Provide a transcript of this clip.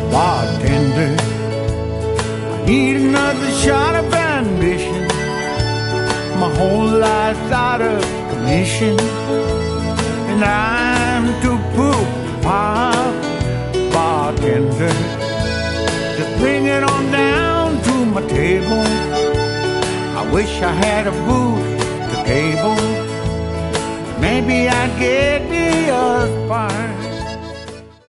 bartender. I need another shot of ambition. My whole life's out of commission, and I'm too poor pop, bartender. Just bring it on down to my table. I wish I had a booth to cable. Maybe I'd get the other part.